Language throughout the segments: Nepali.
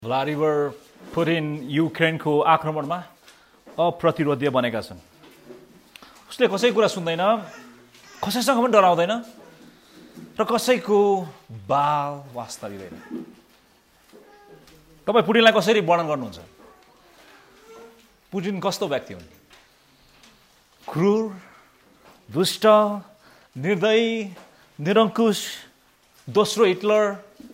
भ्लादिमिर पुतिन युक्रेनको आक्रमणमा अप्रतिरोध्य बनेका छन्। उसले कसैको कुरा सुन्दैन, कसैसँग पनि डराउँदैन र कसैको बाल वास्ता दिँदैन। तपाईँ पुतिनलाई कसरी वर्णन गर्नुहुन्छ? पुतिन कस्तो व्यक्ति हुन्? क्रूर, दुष्ट, निर्दयी, निरङ्कुश, दोस्रो हिटलर।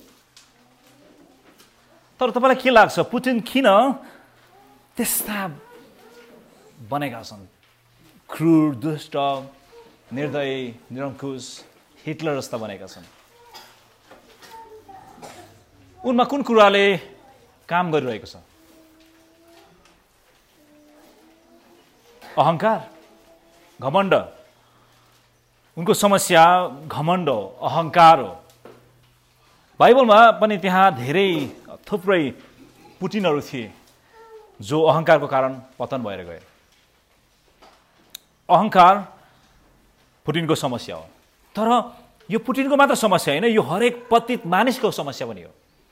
तर तपाईलाई के लाग्छ पुतिन किन त्यस्ता बनेका छन्? क्रूर, दुष्ट, निर्दयी, निरङ्कुश, हिटलर जस्ता बनेका छन्। उनमा कुन कुराले काम गरिरहेको छ? अहंकार, घमण्ड। उनको समस्या घमण्ड हो, अहंकार हो। बाइबलमा पनि त्यहाँ धेरै थुप्रै पुतिनहरू थिए जो अहंकारको कारण पतन भएर गए। अहंकार पुतिनको समस्या हो। तर यो पुतिनको मात्र समस्या होइन, यो हरेक पतित मानिसको समस्या पनि हो।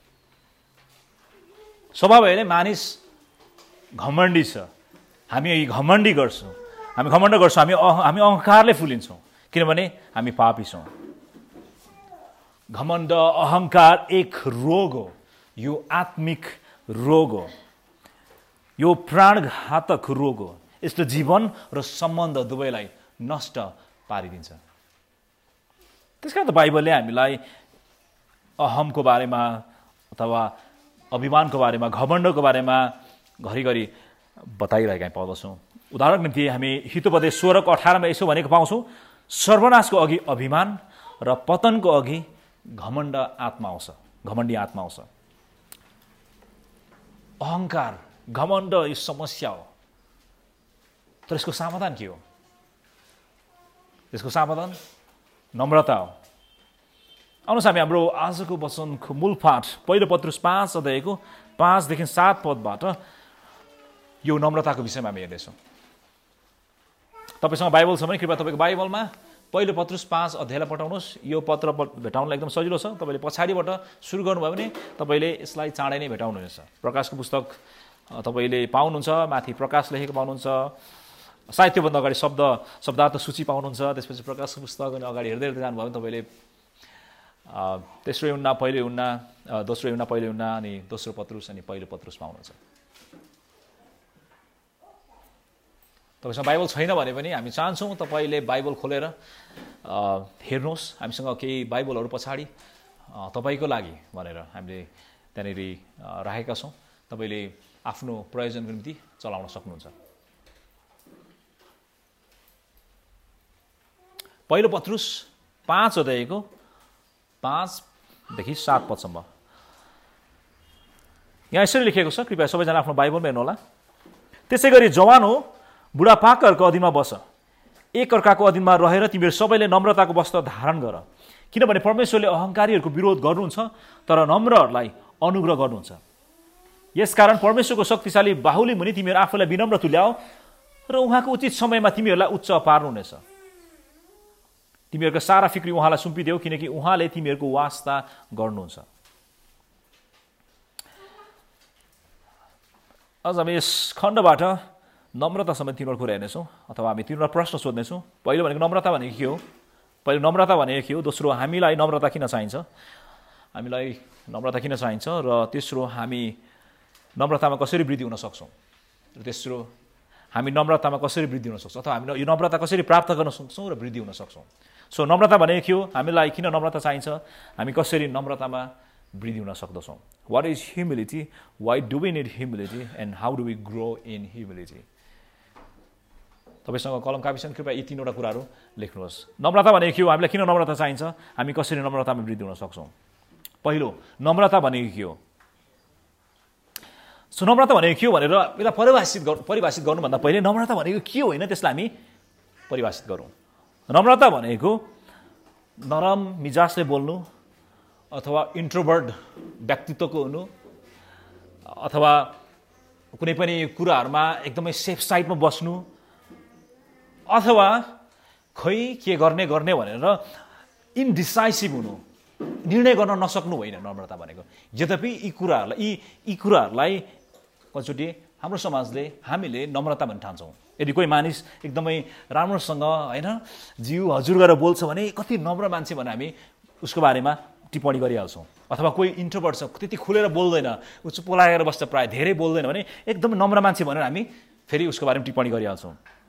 स्वभाव हेर्ने मानिस घमण्डी छ। हामी घमण्डी गर्छौँ, हामी अहंकारले फुलिन्छौँ किनभने हामी पापी छौँ। घमण्ड, अहंकार एक रोग हो। यो आत्मिक रोग हो, यो प्राणघातक रोग हो। यसले जीवन र सम्बन्ध दुवैलाई नष्ट पारिदिन्छ। त्यसकारण त बाइबलले हामीलाई अहमको बारेमा अथवा अभिमानको बारेमा, घमण्डको बारेमा घरिघरि बताइरहेका पाउँदछौँ। उदाहरणको निम्ति हामी हितोपदेश 16:18 यसो भनेको पाउँछौँ, सर्वनाशको अघि अभिमान र पतनको अघि घमण्डी आत्मा आउँछ। अहंकार, घमण्ड यो समस्या हो। तर यसको समाधान के हो? यसको समाधान नम्रता हो। आउनुहोस् हामी हाम्रो आजको वचनको मूल पाठ पहिलो पत्रुस 5:5देखि 7 यो नम्रताको विषयमा हामी हेर्दैछौँ। तपाईसँग बाइबल छ भने कृपया तपाईँको बाइबलमा पहिलो पत्रुस 5 पठाउनुहोस्। यो पत्र भेटाउनलाई एकदम सजिलो छ। तपाईँले पछाडिबाट सुरु गर्नुभयो भने तपाईँले यसलाई चाँडै नै भेटाउनुहुनेछ। प्रकाशको पुस्तक तपाईँले पाउनुहुन्छ, माथि प्रकाश लेखेको पाउनुहुन्छ, सायद त्योभन्दा अगाडि शब्दार्थ सूची पाउनुहुन्छ। त्यसपछि प्रकाशको पुस्तक अनि अगाडि हेर्दै जानुभयो भने तपाईँले तेस्रो युहन्ना, पहिलो युहन्ना, दोस्रो युहन्ना, पहिलो युहन्ना, अनि दोस्रो पत्रुस अनि पहिलो पत्रुस पाउनुहुन्छ। तपाईँसँग बाइबल छैन भने पनि हामी चाहन्छौँ तपाईँले बाइबल खोलेर हेर्नुहोस्। हामीसँग केही बाइबलहरू पछाडि तपाईँको लागि भनेर हामीले त्यहाँनिर राखेका छौँ। तपाईँले आफ्नो प्रयोजनको निम्ति चलाउन सक्नुहुन्छ। पहिलो पत्रुस 5:5देखि 7 यहाँ यसरी लेखिएको छ। कृपया सबैजना आफ्नो बाइबलमा हेर्नु होला। त्यसै गरी जवान हो, बुढापाकाहरूको अधीनमा बस। एकअर्काको अधीनमा रहेर तिमीहरू सबैले नम्रताको वस्त्र धारण गर, किनभने परमेश्वरले अहंकारीहरूको विरोध गर्नुहुन्छ तर नम्रहरूलाई अनुग्रह गर्नुहुन्छ। यसकारण परमेश्वरको शक्तिशाली बाहुली मुनि तिमीहरू आफूलाई विनम्र तुल्याऊ र उहाँको उचित समयमा तिमीहरूलाई उच्च पार्नुहुनेछ। तिमीहरूको सारा फिक्री उहाँलाई सुम्पिदेऊ, किनकि उहाँले तिमीहरूको वास्ता गर्नुहुन्छ। अझ हामी यस खण्डबाट नम्रता समेत तीनवटा कुरा हेर्नेछौँ अथवा हामी तीनवटा प्रश्न सोध्नेछौँ। पहिलो भनेको नम्रता भनेको के हो? दोस्रो हामीलाई नम्रता किन चाहिन्छ? र तेस्रो हामी नम्रतामा कसरी वृद्धि हुन सक्छौँ? अथवा हामी यो नम्रता कसरी प्राप्त गर्न सक्छौँ र वृद्धि हुन सक्छौँ? सो नम्रता भनेको के हो? हामीलाई किन नम्रता चाहिन्छ? हामी कसरी नम्रतामा वृद्धि हुन सक्दछौँ? What is humility? Why do we need humility and how do we grow in humility? तपाईसँग कलम कापी छन्, कृपया यी तीनवटा कुराहरू लेख्नुहोस्। नम्रता भनेको के हो? हामीलाई किन नम्रता चाहिन्छ? हामी कसरी नम्रतामा वृद्धि हुन सक्छौँ? पहिलो, नम्रता भनेको के हो? सो नम्रता भनेको के हो भनेर यसलाई परिभाषित गर्नुभन्दा पहिले नम्रता भनेको के हो होइन त्यसलाई हामी परिभाषित गरौँ। नम्रता भनेको नरम मिजाजले बोल्नु अथवा इन्ट्रोभर्ट व्यक्तित्वको हुनु अथवा कुनै पनि कुराहरूमा एकदमै सेफ साइडमा बस्नु अथवा खै के गर्ने भनेर इन्डिसाइसिभ हुनु, निर्णय गर्न नसक्नु होइन नम्रता भनेको। यद्यपि यी कुराहरूलाई कतिचोटि हाम्रो समाजले हामीले नम्रता भनी ठान्छौँ। यदि कोही मानिस एकदमै राम्रोसँग होइन जिउ हजुर गरेर बोल्छ भने कति नम्र मान्छे भनेर हामी उसको बारेमा टिप्पणी गरिहाल्छौँ। अथवा कोही इन्ट्रोभर्ट छ, त्यति खुलेर बोल्दैन, ऊ चुप लागेर बस्छ, प्रायः धेरै बोल्दैन भने एकदमै नम्र मान्छे भनेर हामी फेरि उसको बारेमा टिप्पणी गरिहाल्छौँ।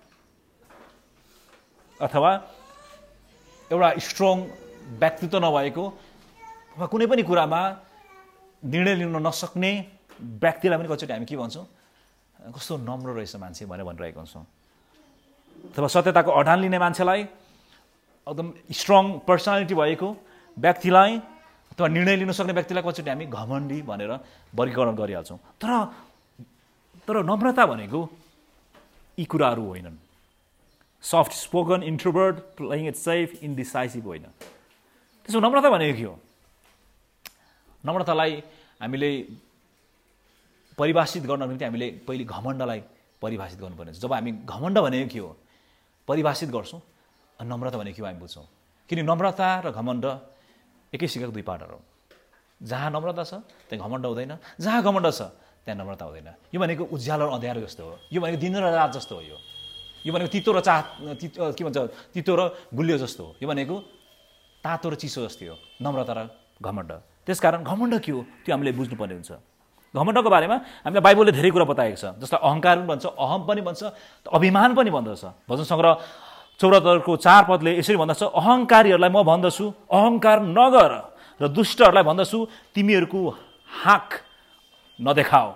अथवा एउटा स्ट्रङ व्यक्तित्व नभएको वा कुनै पनि कुरामा निर्णय लिन नसक्ने व्यक्तिलाई पनि कतिचोटि हामी के भन्छौँ, कस्तो नम्र रहेछ मान्छे भनेर भनिरहेको हुन्छौँ। अथवा सत्यताको अडान लिने मान्छेलाई, एकदम स्ट्रङ पर्सनालिटी भएको व्यक्तिलाई अथवा निर्णय लिन सक्ने व्यक्तिलाई कतिचोटि हामी घमण्डी भनेर वर्गीकरण गरिहाल्छौँ। तर नम्रता भनेको यी कुराहरू होइनन्। Soft spoken, introvert, playing it safe, indecisive होइन। त्यसो नम्रता भनेको के हो? नम्रतालाई हामीले परिभाषित गर्न निम्ति हामीले पहिले घमण्डलाई परिभाषित गर्नुपर्ने छ। जब हामी घमण्ड भनेको के हो परिभाषित गर्छौँ, नम्रता भनेको के हो हामी बुझ्छौँ। किन नम्रता र घमण्ड एकै सिक्काको दुई पाटहरू हो। जहाँ नम्रता छ त्यहाँ घमण्ड हुँदैन, जहाँ घमण्ड छ त्यहाँ नम्रता हुँदैन। यो भनेको उज्यालो र अँध्यारो जस्तो हो। यो भनेको दिन र रात जस्तो हो। यो भनेको तितो र के भन्छ तितो र गुलियो जस्तो हो। यो भनेको तातो र चिसो जस्तो हो नम्रता र घमण्ड। त्यसकारण घमण्ड के हो त्यो हामीले बुझ्नुपर्ने हुन्छ। घमण्डको बारेमा हामीलाई बाइबलले धेरै कुरा बताएको छ। जसलाई अहङ्कार पनि भन्छ, अहम पनि भन्छ, अभिमान पनि भन्दछ। भजन सङ्ग्रह 74को 4 पदले यसरी भन्दछ, अहङ्कारीहरूलाई म भन्दछु अहङ्कार नगर र दुष्टहरूलाई भन्दछु तिमीहरूको हाँक नदेखाओ।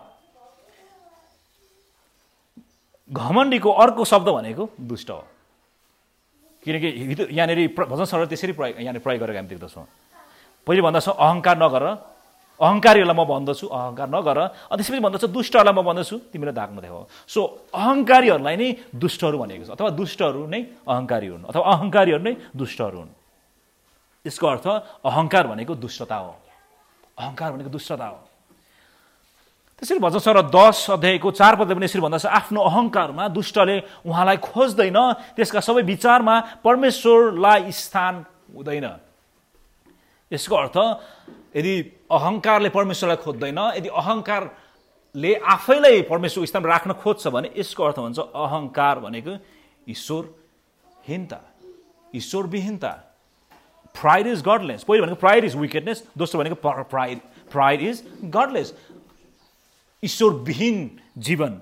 घमण्डीको अर्को शब्द भनेको दुष्ट हो। किनकि यहाँनिर भजन सङ्ग्रह त्यसरी यहाँनिर प्रयोग गरेको हामी देख्दछौँ। पहिले भन्दछ अहङ्कार नगर, अहङ्कारीहरूलाई म भन्दछु अहङ्कार नगर, अनि त्यसपछि भन्दछ दुष्टहरूलाई म भन्दछु तिमीले धाक नदेखाओ। सो अहङ्कारीहरूलाई नै दुष्टहरू भनेको छ, अथवा दुष्टहरू नै अहङ्कारी हुन्, अथवा अहङ्कारीहरू नै दुष्टहरू हुन्। यसको अर्थ अहङ्कार भनेको दुष्टता हो। अहङ्कार भनेको दुष्टता हो। त्यसरी भजन सङ्ग्रह 10 अध्यायको 4 पदले पनि यसरी भन्दछ, आफ्नो अहङ्कारमा दुष्टले उहाँलाई खोज्दैन, त्यसका सबै विचारमा परमेश्वरलाई स्थान हुँदैन। यसको अर्थ यदि अहङ्कारले परमेश्वरलाई खोज्दैन, यदि अहङ्कारले आफैलाई परमेश्वरको स्थानमा राख्न खोज्छ भने यसको अर्थ हुन्छ अहङ्कार भनेको ईश्वरहीनता, ईश्वरविहीनता। Pride is गडलेस। पहिलो भनेको प्राइड इज विकेडनेस, दोस्रो भनेको प्राइड इज गडलेस, ईश्वरविहीन जीवन।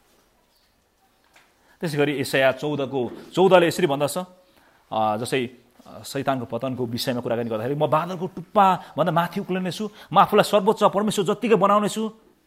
त्यसै गरी यशाया 14:14ले यसरी भन्दछ, जसै शैतानको पतनको विषयमा कुराकानी गर्दाखेरि म बादलको टुप्पा भन्दा माथि उक्लिनेछु, म आफूलाई सर्वोच्च परमेश्वर जत्तिकै बनाउनेछु।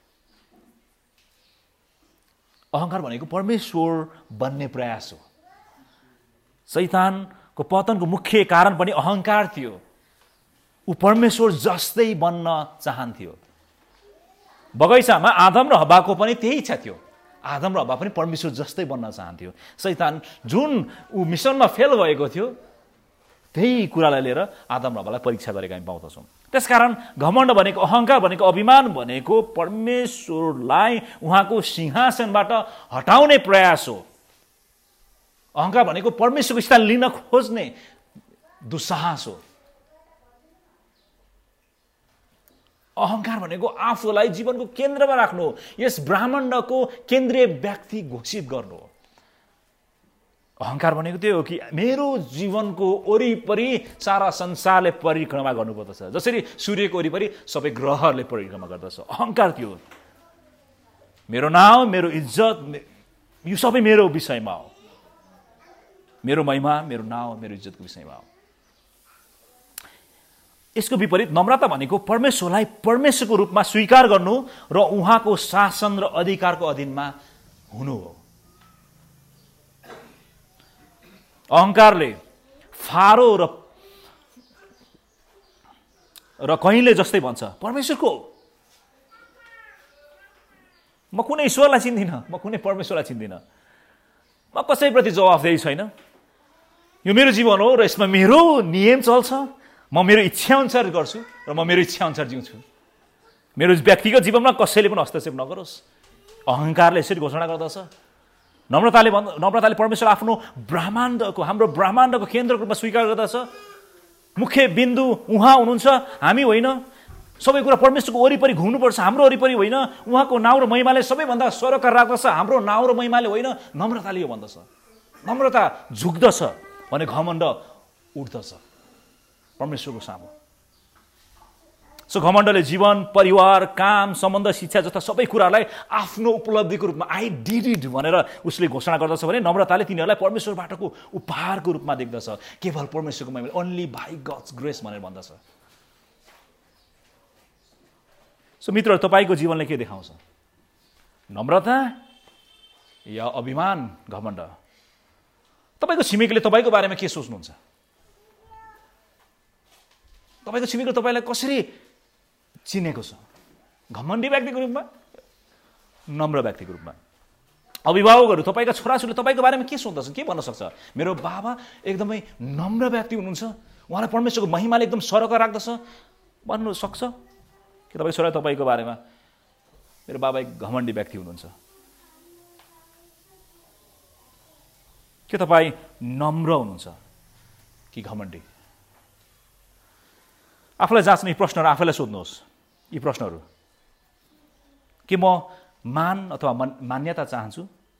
अहङ्कार भनेको परमेश्वर बन्ने प्रयास हो। शैतानको पतनको मुख्य कारण पनि अहङ्कार थियो। ऊ परमेश्वर जस्तै बन्न चाहन्थ्यो। बगैँचामा आदम र हब्बाको पनि त्यही इच्छा थियो। आदम र हब्बा पनि परमेश्वर जस्तै बन्न चाहन्थ्यो। शैतान जुन ऊ मिसनमा फेल भएको थियो त्यही कुरालाई लिएर आदम र हब्बालाई परीक्षा गरेका हामी पाउँदछौँ। त्यसकारण घमण्ड भनेको, अहङ्कार भनेको, अभिमान भनेको परमेश्वरलाई उहाँको सिंहासनबाट हटाउने प्रयास हो। अहङ्कार भनेको परमेश्वरको स्थान लिन खोज्ने दुस्साहस हो। अहङ्कार भनेको आफूलाई जीवनको केन्द्रमा राख्नु, यस ब्रह्माण्डको केन्द्रीय व्यक्ति घोषित गर्नु हो। अहङ्कार भनेको त्यो हो कि मेरो जीवनको वरिपरि सारा संसारले परिक्रमा गर्नुपर्दछ, जसरी सूर्यको वरिपरि सबै ग्रहहरूले परिक्रमा गर्दछ। अहङ्कार त्यो हो। मेरो नाम, मेरो इज्जत, यो सबै मेरो विषयमा हो। मेरो महिमा, मेरो नाम, मेरो इज्जतको विषयमा हो। यसको विपरीत नम्रता भनेको परमेश्वरलाई परमेश्वरको रूपमा स्वीकार गर्नु र उहाँको शासन र अधिकारको अधीनमा हुनु हो। अहङ्कारले फारो र कहिले जस्तै भन्छ परमेश्वरको, म कुनै ईश्वरलाई चिन्दिनँ, म कुनै परमेश्वरलाई चिन्दिनँ, म कसैप्रति जवाफदेही छैन, यो मेरो जीवन हो र यसमा मेरो नियम चल्छ, म मेरो इच्छा अनुसार गर्छु र म मेरो इच्छा अनुसार जिउँछु, मेरो व्यक्तिगत जीवनमा कसैले पनि हस्तक्षेप नगरोस्। अहङ्कारले यसरी घोषणा गर्दछ। नम्रताले परमेश्वर आफ्नो ब्रह्माण्डको, हाम्रो ब्रह्माण्डको केन्द्रको रूपमा स्वीकार गर्दछ मुख्य बिन्दु उहाँ हुनुहुन्छ, हामी होइन। सबै कुरा परमेश्वरको वरिपरि घुम्नुपर्छ, हाम्रो वरिपरि होइन। उहाँको नाउँ र महिमाले सबैभन्दा सरोकार राख्दछ, हाम्रो नाउँ र महिमाले होइन। नम्रताले यो भन्दछ, नम्रता झुक्दछ भने घमण्ड उठ्दछ परमेश्वरको सामु। सो घमण्डले जीवन, परिवार, काम, सम्बन्ध, शिक्षा जस्ता सबै कुरालाई आफ्नो उपलब्धिको रूपमा आई डिड इट भनेर उसले घोषणा गर्दछ भने नम्रताले तिनीहरूलाई परमेश्वरबाटको उपहारको रूपमा देख्दछ। केवल परमेश्वरको महिमाले, ओन्ली बाई गड्स ग्रेस भनेर भन्दछ। सो मित्रहरू, तपाईँको जीवनले के देखाउँछ? नम्रता या अभिमान, घमण्ड? तपाईँको छिमेकीले तपाईँको बारेमा के सोच्नुहुन्छ? तपाईँको छिमेकीले तपाईँलाई कसरी चिनेको छ? घमण्डी व्यक्तिको रूपमा, नम्र व्यक्तिको रूपमा? अभिभावकहरू, तपाईँका छोराछोरीले तपाईँको बारेमा के सोच्दछन्, के भन्न सक्छ? मेरो बाबा एकदमै नम्र व्यक्ति हुनुहुन्छ, उहाँलाई परमेश्वरको महिमाले एकदम सरोकार राख्दछ भन्नु सक्छ कि तपाईँको छोरा तपाईँको बारेमा मेरो बाबा एक घमण्डी व्यक्ति हुनुहुन्छ? के तपाईँ नम्र हुनुहुन्छ कि घमण्डी? आफूलाई जाँच्ने यी प्रश्नहरू आफैलाई सोध्नुहोस्। यी प्रश्नहरू, के म मान अथवा मान्यता चाहन्छु?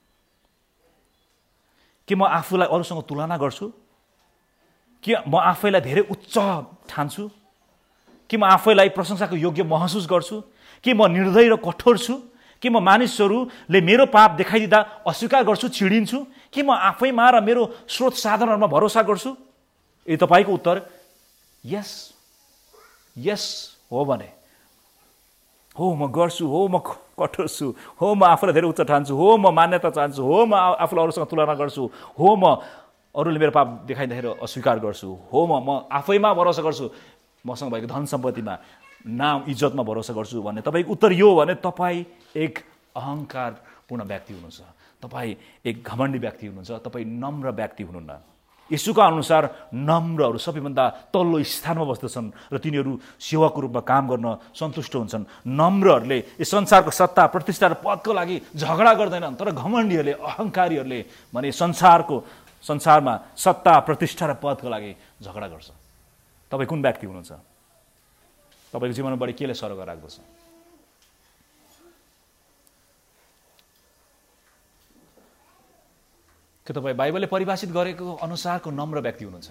के म आफूलाई अरूसँग तुलना गर्छु? के म आफैलाई धेरै उच्च ठान्छु? के म आफैलाई प्रशंसाको योग्य महसुस गर्छु? के म निर्दयी र कठोर छु? के म मानिसहरूले मेरो पाप देखाइदिँदा अस्वीकार गर्छु, चिडिन्छु? के म आफैमा र मेरो स्रोत साधनहरूमा भरोसा गर्छु? यदि तपाईँको उत्तर यस यस हो भने, हो म गर्छु, हो म कठोर छु, हो म आफूलाई धेरै उच्च ठान्छु, हो म मान्यता चाहन्छु, हो म आफूलाई अरूसँग तुलना गर्छु, हो म अरूले मेरो पाप देखाइँदाखेरि अस्वीकार गर्छु, हो म आफैमा भरोसा गर्छु, मसँग भएको धन सम्पत्तिमा, नाम इज्जतमा भरोसा गर्छु भन्ने तपाईँको उत्तर यो हो भने तपाईँ एक अहङ्कारपूर्ण व्यक्ति हुनुहुन्छ, तपाईँ एक घमण्डी व्यक्ति हुनुहुन्छ, तपाईँ नम्र व्यक्ति हुनुहुन्न। यीशुका अनुसार नम्रहरू सबैभन्दा तल्लो स्थानमा बस्दछन् र तिनीहरू सेवाको रूपमा काम गर्न सन्तुष्ट हुन्छन्। नम्रहरूले यस संसारको सत्ता, प्रतिष्ठा र पदको लागि झगडा गर्दैनन्, तर घमण्डीहरूले, अहङ्कारीहरूले भने संसारमा सत्ता, प्रतिष्ठा र पदको लागि झगडा गर्छ। तपाईँ कुन व्यक्ति हुनुहुन्छ? तपाईँको जीवनमा बढी केले सरोकार राख्दछ? के तपाईँ बाइबलले परिभाषित गरेको अनुसारको नम्र व्यक्ति हुनुहुन्छ?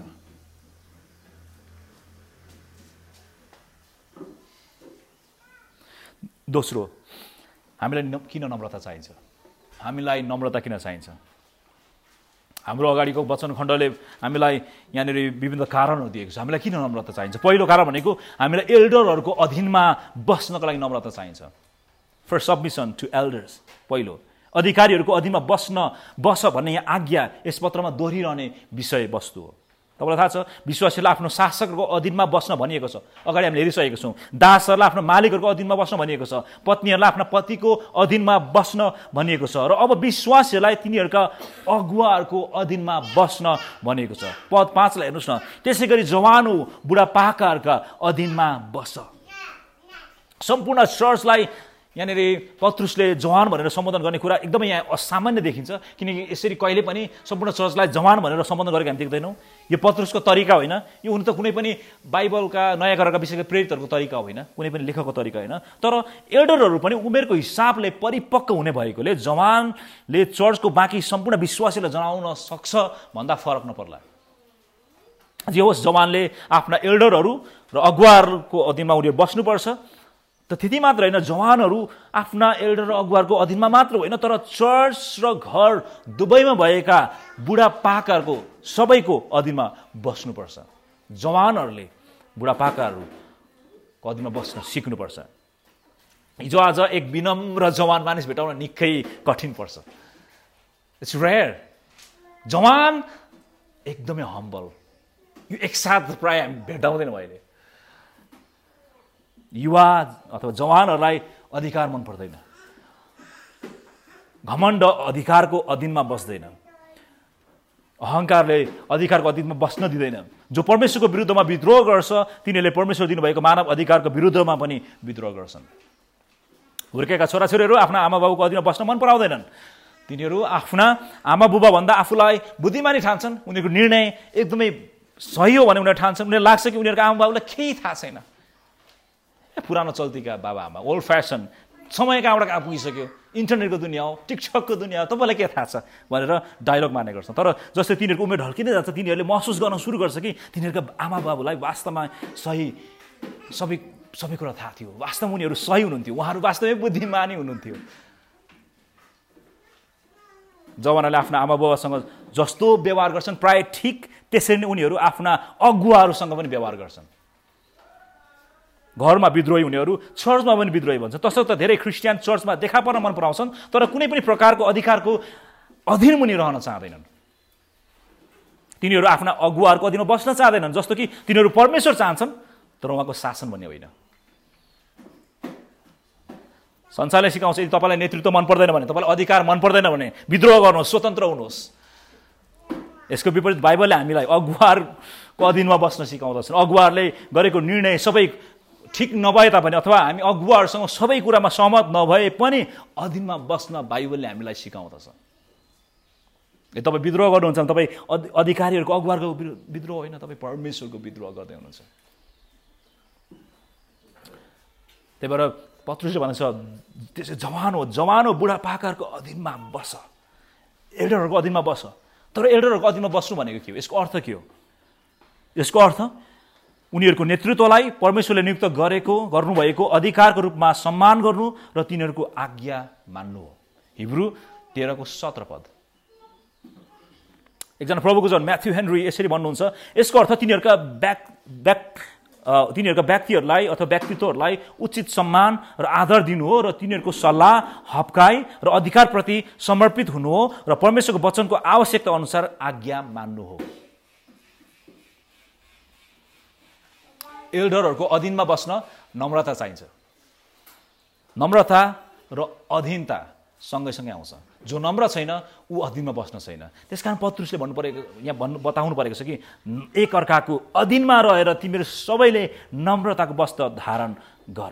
दोस्रो, हामीलाई किन नम्रता चाहिन्छ? हामीलाई नम्रता किन चाहिन्छ? हाम्रो अगाडिको वचन खण्डले हामीलाई यहाँनिर विभिन्न कारणहरू दिएको छ हामीलाई किन नम्रता चाहिन्छ। पहिलो कारण भनेको हामीलाई एल्डरहरूको अधीनमा बस्नको लागि नम्रता चाहिन्छ। फर सबमिसन टु एल्डर्स, पहिलो अधिकारीहरूको अधीनमा बस भन्ने यहाँ आज्ञा यस पत्रमा दोहोरिरहने विषय वस्तु हो। तपाईँलाई थाहा छ विश्वासीलाई आफ्नो शासकहरूको अधीनमा बस्न भनिएको छ। अगाडि हामीले हेरिसकेको छौँ। दासहरूलाई आफ्नो मालिकहरूको अधीनमा बस्न भनिएको छ। पत्नीहरूलाई आफ्नो पतिको अधीनमा बस्न भनिएको छ। र अब विश्वासीहरूलाई तिनीहरूका अगुवाहरूको अधीनमा बस्न भनिएको छ। पद 5 लाई हेर्नुहोस् न। त्यसै गरी जवान हो बुढापाकाहरूका अधीनमा बस। सम्पूर्ण चर्चलाई यहाँनिर पत्रुसले जवान भनेर सम्बोधन गर्ने कुरा एकदमै यहाँ असामान्य देखिन्छ, किनकि यसरी कहिले पनि सम्पूर्ण चर्चलाई जवान भनेर सम्बोधन गरेको हामी देख्दैनौँ। यो पत्रुसको तरिका होइन, यो हुन त कुनै पनि बाइबलका नयाँ करारका विशेष प्रेरितहरूको तरिका होइन, कुनै पनि लेखकको तरिका होइन। तर एल्डरहरू पनि उमेरको हिसाबले परिपक्व हुने भएकोले जवानले चर्चको बाँकी सम्पूर्ण विश्वासीलाई जनाउन सक्छ भन्दा फरक नपर्ला। जे होस्, जवानले आफ्ना एल्डरहरू र अगुवाहरूको अधीनमा उनीहरू बस्नुपर्छ। त त्यति मात्र होइन, जवानहरू आफ्ना एल्डर र अगुवाहरूको अधीनमा मात्र होइन, तर चर्च र घर दुवैमा भएका बुढापाकाहरूको सबैको अधीनमा बस्नुपर्छ। जवानहरूले बुढापाकाहरूको अधीनमा बस्न सिक्नुपर्छ। हिजो आज एक विनम्र जवान मानिस भेटाउन निकै कठिन पर्छ। It's rare. जवान एकदमै हम्बल, यो एकसाथ प्राय हामी भेटाउँदैनौँ अहिले। युवा अथवा जवानहरूलाई अधिकार मन पर्दैन। घमण्ड अधिकारको अधीनमा बस्दैन। अहङ्कारले अधिकारको अधीनमा बस्न दिँदैन। जो परमेश्वरको विरुद्धमा विद्रोह गर्छ तिनीहरूले परमेश्वर दिनुभएको मानव अधिकारको विरुद्धमा पनि विद्रोह गर्छन्। हुर्केका छोराछोरीहरू आफ्ना आमा बाबुको अधीनमा बस्न मन पराउँदैनन्। तिनीहरू आफ्ना आमा बुबा भन्दा आफूलाई बुद्धिमानी ठान्छन्। उनीहरूको निर्णय एकदमै सही हो भने उनीहरू ठान्छन्, उनीहरू लाग्छ कि उनीहरूको आमा बाबुलाई केही थाहा छैन। पुरानो चल्तीका बाबाआमा, ओल्ड फ्यासन, समय कहाँबाट कहाँ पुगिसक्यो, इन्टरनेटको दुनियाँ हो, टिकटकको दुनियाँ हो, तपाईँलाई के थाहा छ भनेर डायलग मार्ने गर्छन्। तर जस्तै तिनीहरूको उमेर ढल्किँदै जान्छ, तिनीहरूले महसुस गर्न सुरु गर्छ कि तिनीहरूका आमा बाबुलाई वास्तवमा सबै कुरा थाहा थियो, वास्तवमा उनीहरू सही हुनुहुन्थ्यो, उहाँहरू वास्तवमै बुद्धिमानी हुनुहुन्थ्यो। जवानहरूले आफ्ना आमा बाबासँग जस्तो व्यवहार गर्छन् प्राय ठिक त्यसरी नै उनीहरू आफ्ना अगुवाहरूसँग पनि व्यवहार गर्छन्। घरमा विद्रोही हुनेहरू चर्चमा पनि विद्रोही भन्छन्। तसर्थ धेरै क्रिस्चियन चर्चमा देखा पर्न मन पराउँछन्, तर कुनै पनि प्रकारको अधिकारको अधीन मुनि रहन चाहँदैनन्। तिनीहरू आफ्ना अगुवाहरूको अधीनमा बस्न चाहँदैनन्, जस्तो कि तिनीहरू परमेश्वर चाहन्छन् तर उहाँको शासन भन्ने होइन। संसारले सिकाउँछ यदि तपाईँलाई नेतृत्व मन पर्दैन भने, तपाईँलाई अधिकार मन पर्दैन भने विद्रोह गर्नुहोस्, स्वतन्त्र हुनुहोस्। यसको विपरीत बाइबलले हामीलाई अगुवाहरूको अधीनमा बस्न सिकाउँदछन्। अगुवाहरूले गरेको निर्णय सबै ठिक नभए तापनि अथवा हामी अगुवाहरूसँग सबै कुरामा सहमत नभए पनि अधीनमा बस्न बाइबलले हामीलाई सिकाउँदछ। तपाईँ विद्रोह गर्नुहुन्छ भने तपाईँ अधिकारीहरूको अगुवाहरूको विद्रोह होइन, तपाईँ परमेश्वरको विद्रोह गर्दै हुनुहुन्छ। त्यही भएर पत्रुसले भन्छ त्यसै जवान हो बुढापाकाहरूको अधीनमा बस, एल्डरहरूको अधीनमा बस। तर एल्डरहरूको अधीनमा बस्नु भनेको के हो? यसको अर्थ के हो? यसको अर्थ उनीहरूको नेतृत्वलाई परमेश्वरले नियुक्त गर्नुभएको अधिकारको रूपमा सम्मान गर्नु र तिनीहरूको आज्ञा मान्नु हो। हिब्रू 13:17 एकजना प्रभुको जन म्याथ्यू हेनरी यसरी भन्नुहुन्छ, यसको अर्थ तिनीहरूका व्यक्तिहरूलाई अथवा व्यक्तित्वहरूलाई उचित सम्मान र आदर दिनु हो र तिनीहरूको सल्लाह, हप्काई र अधिकारप्रति समर्पित हुनु हो र परमेश्वरको वचनको आवश्यकता अनुसार आज्ञा मान्नु हो। एल्डरहरूको अधीनमा बस्न नम्रता चाहिन्छ। नम्रता र अधीनता सँगैसँगै आउँछ। जो नम्र छैन ऊ अधीनमा बस्न छैन। त्यसकारण पत्रुसले बताउनु परेको छ कि एक अर्काको अधीनमा रहेर तिमीहरू सबैले नम्रताको वस्त्र धारण गर।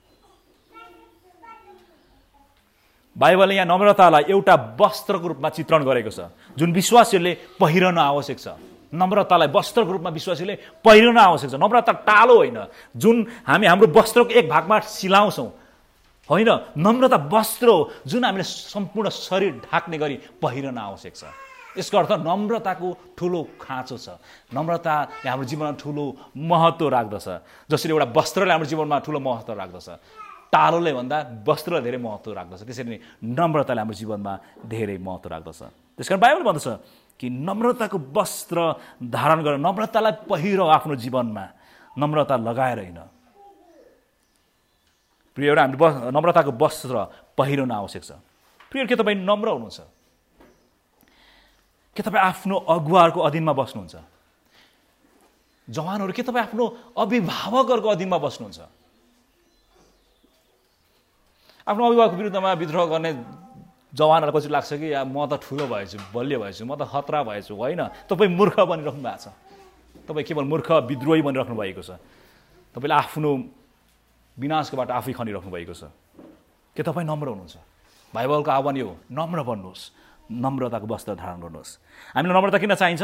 बाइबलले यहाँ नम्रतालाई एउटा वस्त्रको रूपमा चित्रण गरेको छ जुन विश्वासीहरूले पहिरन आवश्यक छ। नम्रतालाई वस्त्रको रूपमा विश्वासीले पहिरन आवश्यक छ। नम्रता टालो होइन जुन हामी हाम्रो वस्त्रको एक भागमा सिलाउँछौँ, होइन, नम्रता वस्त्र हो जुन हामीले सम्पूर्ण शरीर ढाक्ने गरी पहिरन आवश्यक छ। यसको अर्थ नम्रताको ठुलो खाँचो छ। नम्रताले हाम्रो जीवनमा ठुलो महत्त्व राख्दछ। जसरी एउटा वस्त्रले हाम्रो जीवनमा ठुलो महत्त्व राख्दछ, टालोले भन्दा वस्त्रले धेरै महत्त्व राख्दछ, त्यसरी नै नम्रताले हाम्रो जीवनमा धेरै महत्त्व राख्दछ। त्यसकारण बाइबलले भन्दछ कि नम्रताको वस्त्र धारण गरेर नम्रतालाई पहिरो आफ्नो जीवनमा, नम्रता लगाएर होइन। प्रियहरू, हामीले नम्रताको वस्त्र पहिरन आवश्यक छ। प्रियहरू, के तपाईँ नम्र हुनुहुन्छ? के तपाईँ आफ्नो अगुवाहरूको अधीनमा बस्नुहुन्छ? जवानहरू, के तपाईँ आफ्नो अभिभावकहरूको अधीनमा बस्नुहुन्छ? आफ्नो अभिभावकको विरुद्धमा विद्रोह गर्ने जवानहरूलाई पछि लाग्छ कि म त ठुलो भएछु, बलियो भएछु, म त खतरा भएछु। होइन, तपाईँ मूर्ख बनिराख्नु भएको छ। तपाईँ केवल मूर्ख विद्रोही बनिराख्नु भएको छ। तपाईँले आफ्नो विनाशको बाटो आफै खनिराख्नु भएको छ। के तपाईँ नम्र हुनुहुन्छ? बाइबलको आह्वान यो, नम्र बन्नुहोस्, नम्रताको वस्त्र धारण गर्नुहोस्। हामीलाई नम्रता किन चाहिन्छ?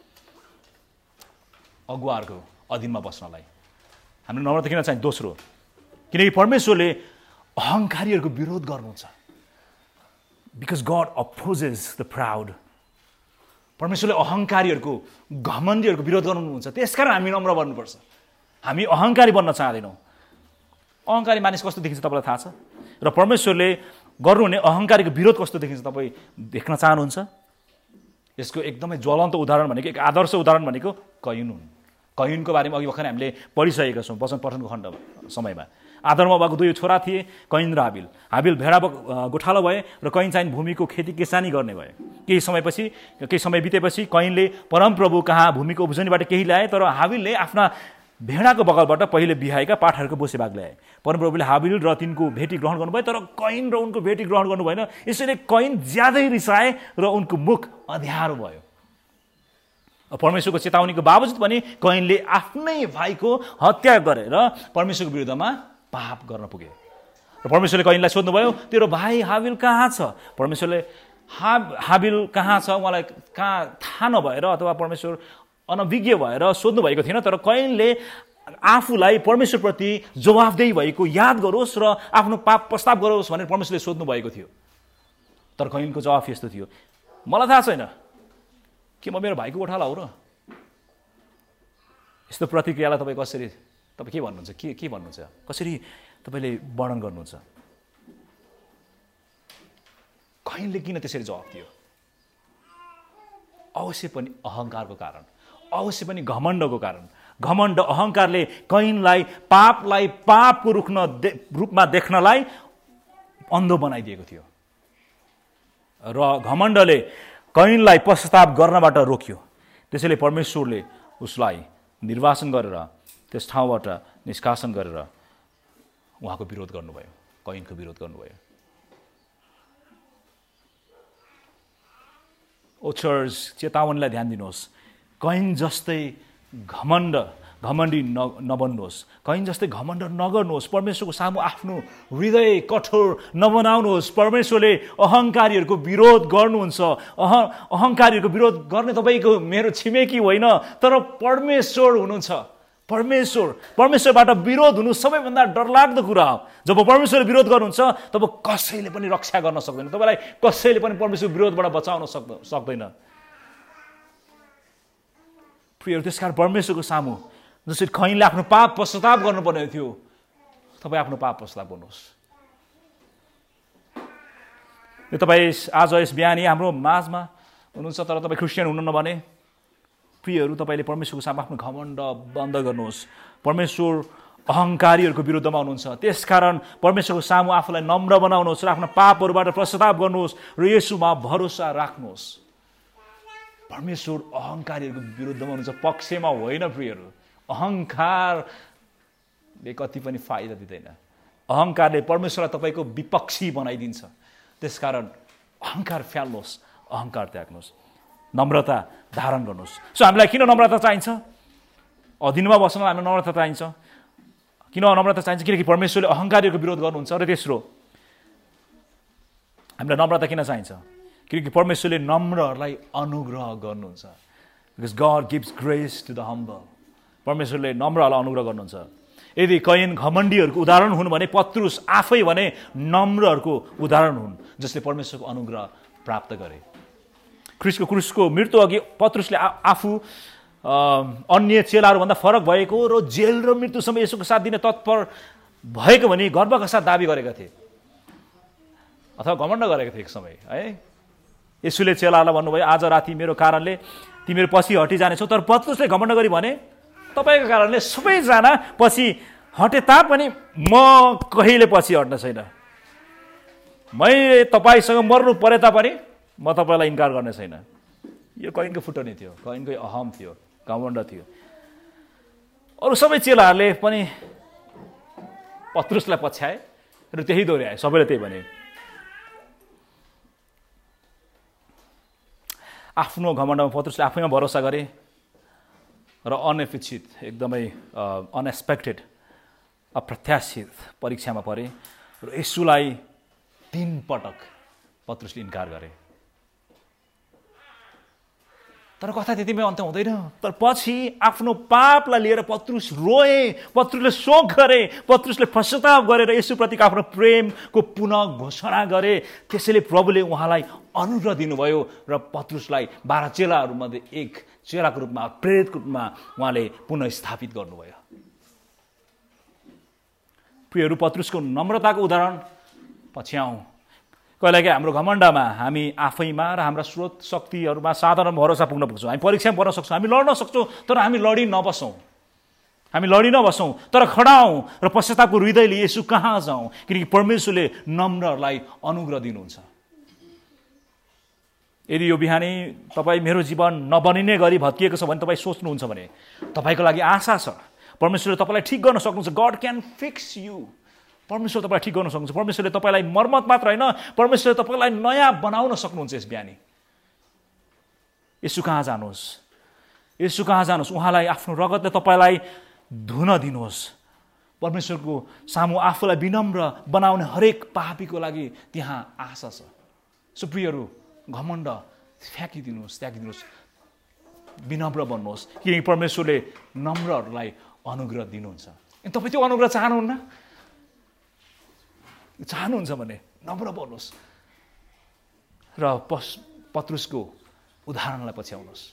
अगुवाहरूको अधीनमा बस्नलाई हामीलाई नम्रता किन चाहिन्छ? दोस्रो, किनकि परमेश्वरले अहङ्कारीहरूको विरोध गर्नुहुन्छ। Because God opposes the proud. परमेश्वरले अहङ्कारीहरूको, घमण्डीहरूको विरोध गर्नुहुन्छ। त्यसकारण हामी नम्र बन्नुपर्छ। हामी अहङ्कारी बन्न चाहँदैनौँ। अहङ्कारी मानिस कस्तो देखिन्छ तपाईँलाई थाहा छ? र परमेश्वरले गर्नुहुने अहङ्कारीको विरोध कस्तो देखिन्छ तपाईँ देख्न चाहनुहुन्छ? यसको एकदमै ज्वलन्त उदाहरण भनेको, एक आदर्श उदाहरण भनेको कैन हुन्। कैनको बारेमा अघि भर्खर हामीले पढिसकेका छौँ वचन पठनको खण्ड समयमा। आदममा भएको दुई छोरा थिए, कैन र हाबिल। हाबिल भेडा गोठालो भए र कैन चाहिँ भूमिको खेती किसानी गर्ने भए। केही समय बितेपछि कैनले परमप्रभु कहाँ भूमिको उब्जनीबाट केही ल्याए, तर हाबिलले आफ्ना भेडाको बगलबाट पहिले बिहाएका पाठाहरूको बोसे भाग ल्याए। परमप्रभुले हाबिल र तिनको भेटी ग्रहण गर्नुभयो, तर कैन र उनको भेटी ग्रहण गर्नु भएन। यसैले कैन ज्यादै रिसाए र उनको मुख अँध्यारो भयो। परमेश्वरको चेतावनीको बावजुद पनि कैनले आफ्नै भाइको हत्या गरेर परमेश्वरको विरुद्धमा पाप गर्न पुगे। र परमेश्वरले कैनलाई सोध्नुभयो, तेरो भाइ हाबिल कहाँ छ? परमेश्वरले हाबिल कहाँ छ उहाँलाई कहाँ थाहा नभएर, अथवा परमेश्वर अनभिज्ञ भएर सोध्नु भएको थिएन, तर कैनले आफूलाई परमेश्वरप्रति जवाफदेही भएको याद गरोस् र आफ्नो पाप प्रस्ताव गरोस् भनेर परमेश्वरले सोध्नु भएको थियो। तर कैनको जवाफ यस्तो थियो, मलाई थाहा छैन, के म मेरो भाइको गोठाला हो र? यस्तो प्रतिक्रियालाई तपाईँ कसरी, तपाईँ के भन्नुहुन्छ, के भन्नुहुन्छ, कसरी तपाईँले वर्णन गर्नुहुन्छ? कैनले किन त्यसरी जवाफ दियो? अवश्य पनि अहङ्कारको कारण, अवश्य पनि घमण्डको कारण। घमण्ड, अहङ्कारले कैनलाई पापलाई पापको रूपमा देख्नलाई अन्धो बनाइदिएको थियो र घमण्डले कैनलाई पश्चाताप गर्नबाट रोक्यो। त्यसैले परमेश्वरले उसलाई निर्वासन गरेर त्यस ठाउँबाट निष्कासन गरेर उहाँको विरोध गर्नुभयो, कैनको विरोध गर्नुभयो। ओ चर्च, चेतावनीलाई ध्यान दिनुहोस्, कैन जस्तै घमण्डी नबन्नुहोस्, कैन जस्तै घमण्ड नगर्नुहोस्। परमेश्वरको सामु आफ्नो हृदय कठोर नबनाउनुहोस्। परमेश्वरले अहङ्कारीहरूको विरोध गर्नुहुन्छ। अहङ्कारीहरूको विरोध गर्ने तपाईँको मेरो छिमेकी होइन, तर परमेश्वर हुनुहुन्छ। परमेश्वरबाट विरोध हुनु सबैभन्दा डरलाग्दो कुरा हो। जब परमेश्वरले विरोध गर्नुहुन्छ तब कसैले पनि रक्षा गर्न सक्दैन, तपाईँलाई कसैले पनि परमेश्वर विरोधबाट बचाउन सक्दैन। प्रियहरू, त्यसकारण परमेश्वरको सामु जसरी कैनले आफ्नो पाप पश्चाताप गर्नुपर्ने थियो, तपाईँ आफ्नो पाप पश्चाताप गर्नुहोस्। तपाईँ आज यस बिहानी हाम्रो माझमा हुनुहुन्छ तर तपाईँ क्रिस्चियन हुनुहुन्न भने, प्रियहरू, तपाईँले परमेश्वरको सामु आफ्नो घमण्ड बन्द गर्नुहोस्। परमेश्वर अहङ्कारीहरूको विरुद्धमा हुनुहुन्छ। त्यसकारण परमेश्वरको सामु आफूलाई नम्र बनाउनुहोस् र आफ्नो पापहरूबाट पश्चाताप गर्नुहोस् र येशूमा भरोसा राख्नुहोस्। परमेश्वर अहङ्कारीहरूको विरुद्धमा हुनुहुन्छ, पक्षमा होइन। प्रियहरू, अहङ्कारले कति पनि फाइदा दिँदैन। अहङ्कारले परमेश्वरलाई तपाईँको विपक्षी बनाइदिन्छ। त्यसकारण अहङ्कार फ्याल्नुहोस्, अहङ्कार त्याग्नुहोस्, नम्रता धारण गर्नुहोस्। सो हामीलाई किन नम्रता चाहिन्छ? अधीनमा बस्नलाई हामीलाई नम्रता चाहिन्छ। किन नम्रता चाहिन्छ? किनकि परमेश्वरले अहङ्कारीहरूको विरोध गर्नुहुन्छ। र तेस्रो, हामीलाई नम्रता किन चाहिन्छ? किनकि परमेश्वरले नम्रहरूलाई अनुग्रह गर्नुहुन्छ। Because God gives grace to the humble. परमेश्वरले नम्रहरूलाई अनुग्रह गर्नुहुन्छ। यदि कैन घमण्डीहरूको उदाहरण हुन् भने पत्रुस आफै भने नम्रहरूको उदाहरण हुन्, जसले परमेश्वरको अनुग्रह प्राप्त गरे। ख्रिस्टको क्रुसको मृत्यु अघि पत्रुसले आफू अन्य चेलाहरूभन्दा फरक भएको र जेल र मृत्युसम्म यसोको साथ दिने तत्पर भएको भने गर्वका साथ दाबी गरेका थिए, अथवा घमण्ड गरेका थिए एक समय है। यसुले चेलाहरूलाई भन्नुभयो, आज राति मेरो कारणले तिमीहरू पछि हटिजानेछौ। तर पत्रुसले घमण्ड गरी भने, तपाईँको कारणले सबैजना पछि हटे तापनि म कहिले पछि हट्न छैन। मैले तपाईँसँग मर्नु परे तापनि म तपाईँलाई इन्कार गर्ने छैन। यो कैनको फुटनी थियो, कैनको अहम थियो, घमण्ड थियो। अरू सबै चेलाहरूले पनि पत्रुसलाई पछ्याए र त्यही दोहोऱ्याए, सबैले त्यही भने। आफ्नो घमण्डमा पत्रुसले आफैमा भरोसा गरे र अनपेक्षित, एकदमै अनएक्सपेक्टेड, अप्रत्याशित परीक्षामा परे र येशूलाई 3 पटक पत्रुसले इन्कार गरे। तर कथा त्यतिमै अन्त हुँदैन। तर पछि आफ्नो पापलाई लिएर पत्रुस रोए, पत्रुसले शोक गरे, पत्रुसले पश्चाताप गरेर येशूप्रतिको आफ्नो प्रेमको पुनः घोषणा गरे। त्यसैले प्रभुले उहाँलाई अनुग्रह दिनुभयो र पत्रुसलाई 12 चेलाहरूमध्ये एक चेलाको रूपमा, प्रेरितको रूपमा उहाँले पुनः स्थापित गर्नुभयो। प्रियहरू, पत्रुसको नम्रताको उदाहरण पछ्याउँ। कहिलेकाहीँ हाम्रो घमण्डमा हामी आफैमा र हाम्रा स्रोत शक्तिहरूमा साधारण भरोसा पुग्न पुग्छौँ। हामी परीक्षामा पर्न सक्छौँ, हामी लड्न सक्छौँ, तर हामी लडी नबसौँ। तर खडा हौँ र पश्चातापको हृदयले येशू कहाँ जाउँ, किनकि परमेश्वरले नम्रहरूलाई अनुग्रह दिनुहुन्छ। यदि यो बिहानी तपाईँ मेरो जीवन नबनिने गरी भत्किएको छ भने तपाईँ सोच्नुहुन्छ भने तपाईँको लागि आशा छ। परमेश्वरले तपाईँलाई ठिक गर्न सक्नुहुन्छ। God can fix you. परमेश्वर तपाईँलाई ठिक गर्न सक्नुहुन्छ। परमेश्वरले तपाईँलाई मर्मत मात्र होइन, परमेश्वरले तपाईँलाई नयाँ बनाउन सक्नुहुन्छ। यस बिहानी येशू कहाँ जानुहोस्, येशू कहाँ जानुहोस्, उहाँलाई आफ्नो रगतले तपाईँलाई धुन दिनुहोस्। परमेश्वरको सामु आफूलाई विनम्र बनाउने हरेक पापीको लागि त्यहाँ आशा छ। सो प्रियहरू, घमण्ड फ्याँकिदिनुहोस्, त्यागिदिनुहोस्। विनम्र बन्नुहोस्, किनकि परमेश्वरले नम्रहरूलाई अनुग्रह दिनुहुन्छ। तपाईँ त्यो अनुग्रह चाहनुहुन्छ भने नम्र बन्नुहोस् र पत्रुसको उदाहरणलाई पछ्याउनुहोस्।